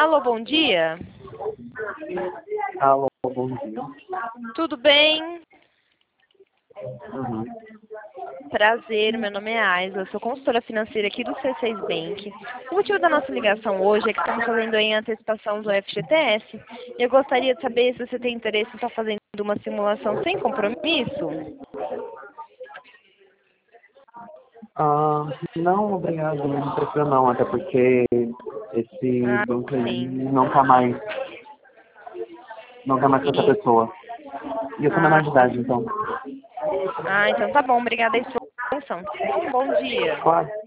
Alô, bom dia. Alô, bom dia. Tudo bem? Uhum. Prazer, meu nome é Aisla, eu sou consultora financeira aqui do C6 Bank. O motivo da nossa ligação hoje é que estamos fazendo aí a antecipação do FGTS. Eu gostaria de saber se você tem interesse em estar fazendo uma simulação sem compromisso. Não, obrigado, não precisa não, até porque esse Ah, banco aí sim. não tá mais com essa E, pessoa. E eu sou menor ah, de idade, então. então tá bom, obrigada aí pela sua atenção. Tenha um bom dia. Claro.